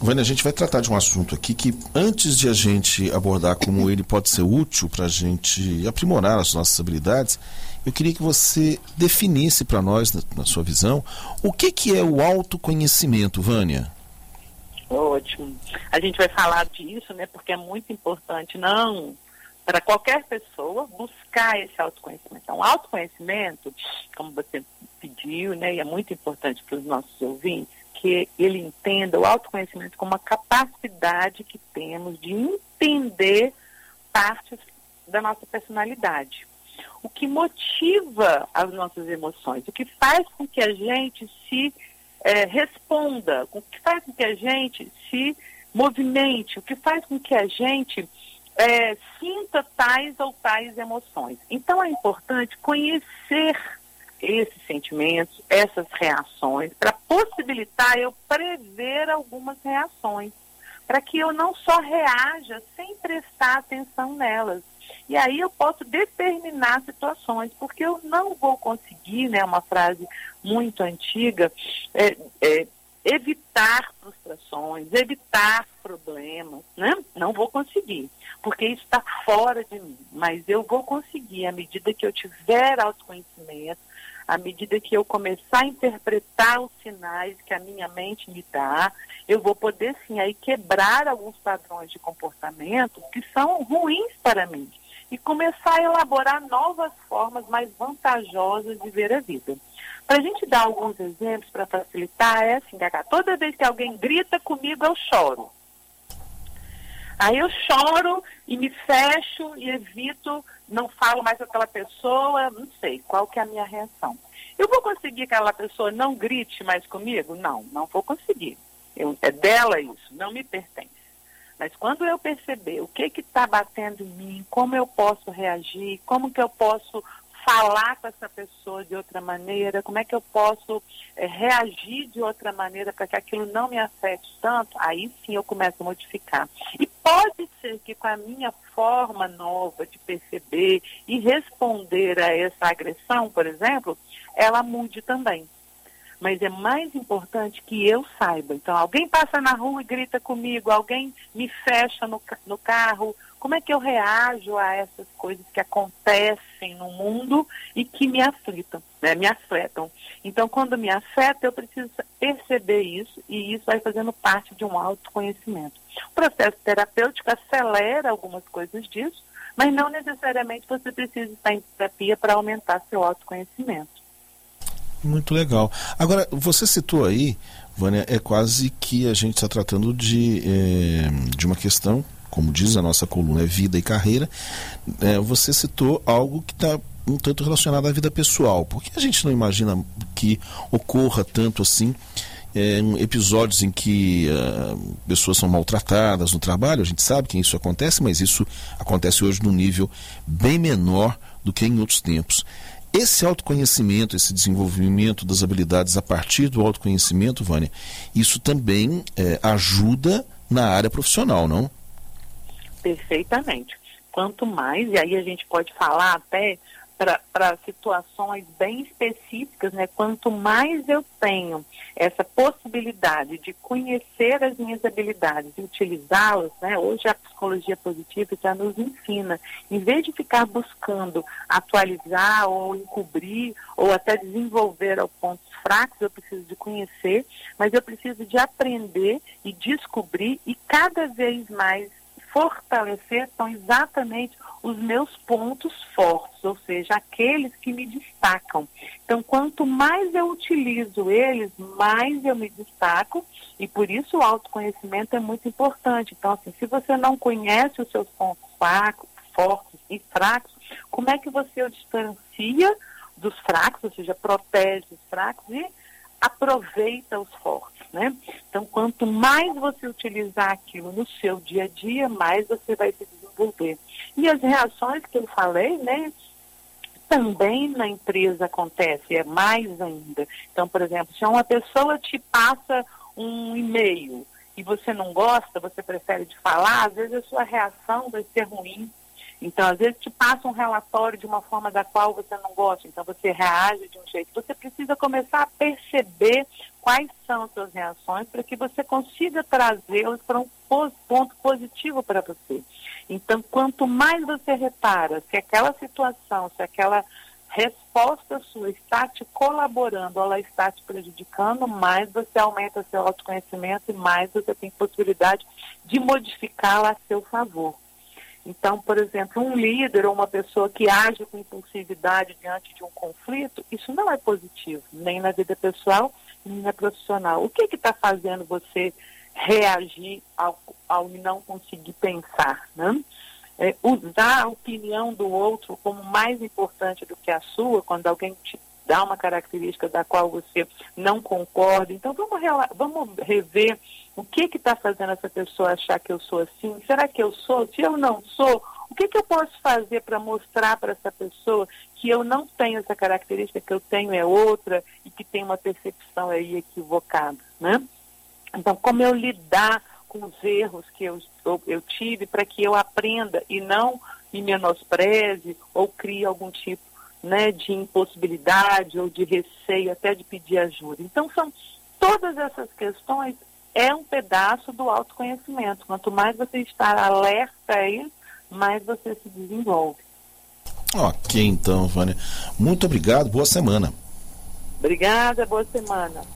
Vânia, a gente vai tratar de um assunto aqui que, antes de a gente abordar como ele pode ser útil para a gente aprimorar as nossas habilidades, eu queria que você definisse para nós, na sua visão, o que é o autoconhecimento, Vânia? Ótimo. A gente vai falar disso, né, porque é muito importante, não para qualquer pessoa, buscar esse autoconhecimento. Então, o autoconhecimento, como você pediu, né, e é muito importante para os nossos ouvintes, que ele entenda o autoconhecimento como uma capacidade que temos de entender partes da nossa personalidade. O que motiva as nossas emoções, o que faz com que a gente se responda, o que faz com que a gente se movimente, o que faz com que a gente sinta tais ou tais emoções. Então é importante conhecer esses sentimentos, essas reações, para possibilitar eu prever algumas reações, para que eu não só reaja sem prestar atenção nelas. E aí eu posso determinar situações, porque eu não vou conseguir, né, uma frase muito antiga, evitar frustrações, evitar problemas, né? Não vou conseguir, porque isso está fora de mim, mas eu vou conseguir à medida que eu tiver autoconhecimento, à medida que eu começar a interpretar os sinais que a minha mente me dá, eu vou poder sim aí quebrar alguns padrões de comportamento que são ruins para mim e começar a elaborar novas formas mais vantajosas de ver a vida. Para a gente dar alguns exemplos para facilitar, é assim, Cacá, toda vez que alguém grita comigo, eu choro. Aí eu choro e me fecho e evito, não falo mais com aquela pessoa, não sei qual que é a minha reação. Eu vou conseguir que aquela pessoa não grite mais comigo? Não, não vou conseguir. É dela isso, não me pertence. Mas quando eu perceber o que está batendo em mim, como eu posso reagir, como que eu posso falar com essa pessoa de outra maneira, como é que eu posso reagir de outra maneira para que aquilo não me afete tanto, aí sim eu começo a modificar. E pode ser que com a minha forma nova de perceber e responder a essa agressão, por exemplo, ela mude também. Mas é mais importante que eu saiba. Então, alguém passa na rua e grita comigo, alguém me fecha no carro, como é que eu reajo a essas coisas que acontecem no mundo e que me afetam, né? Me afetam. Então, quando me afeta, eu preciso perceber isso e isso vai fazendo parte de um autoconhecimento. O processo terapêutico acelera algumas coisas disso, mas não necessariamente você precisa estar em terapia para aumentar seu autoconhecimento. Muito legal. Agora, você citou aí, Vânia, é quase que a gente está tratando de uma questão, como diz a nossa coluna, é vida e carreira. Você citou algo que está um tanto relacionado à vida pessoal. Por que a gente não imagina que ocorra tanto assim episódios em que pessoas são maltratadas no trabalho? A gente sabe que isso acontece, mas isso acontece hoje num nível bem menor do que em outros tempos. Esse autoconhecimento, esse desenvolvimento das habilidades a partir do autoconhecimento, Vânia, isso também ajuda na área profissional, não? Perfeitamente. Quanto mais, e aí a gente pode falar até para situações bem específicas, né? Quanto mais eu tenho essa possibilidade de conhecer as minhas habilidades e utilizá-las, né? Hoje a psicologia positiva já nos ensina, em vez de ficar buscando atualizar ou encobrir ou até desenvolver pontos fracos, eu preciso de conhecer, mas eu preciso de aprender e descobrir e cada vez mais fortalecer são exatamente os meus pontos fortes, ou seja, aqueles que me destacam. Então, quanto mais eu utilizo eles, mais eu me destaco e por isso o autoconhecimento é muito importante. Então, assim, se você não conhece os seus pontos fortes e fracos, como é que você o distancia dos fracos, ou seja, protege os fracos e aproveita os fortes, né? Então, quanto mais você utilizar aquilo no seu dia a dia, mais você vai se desenvolver. E as reações que eu falei, né, também na empresa acontece, é mais ainda. Então, por exemplo, se uma pessoa te passa um e-mail e você não gosta, você prefere de falar, às vezes a sua reação vai ser ruim. Então, às vezes te passa um relatório de uma forma da qual você não gosta, então você reage de um jeito. Você precisa começar a perceber quais são as suas reações para que você consiga trazê-las para um ponto positivo para você. Então, quanto mais você repara se aquela situação, se aquela resposta sua está te colaborando ou ela está te prejudicando, mais você aumenta seu autoconhecimento e mais você tem possibilidade de modificá-la a seu favor. Então, por exemplo, um líder ou uma pessoa que age com impulsividade diante de um conflito, isso não é positivo, nem na vida pessoal, nem na profissional. O que está fazendo você reagir ao não conseguir pensar, né? Usar a opinião do outro como mais importante do que a sua, quando alguém te dá uma característica da qual você não concorda. Então, vamos rever o que está fazendo essa pessoa achar que eu sou assim. Será que eu sou? Se eu não sou, o que eu posso fazer para mostrar para essa pessoa que eu não tenho essa característica, que eu tenho é outra e que tem uma percepção aí equivocada, né? Então, como eu lidar com os erros que eu tive para que eu aprenda e não me menospreze ou crie algum tipo, né, de impossibilidade ou de receio até de pedir ajuda. Então, são todas essas questões, é um pedaço do autoconhecimento. Quanto mais você estar alerta a ele, mais você se desenvolve. Ok, então, Vânia. Muito obrigado, boa semana. Obrigada, boa semana.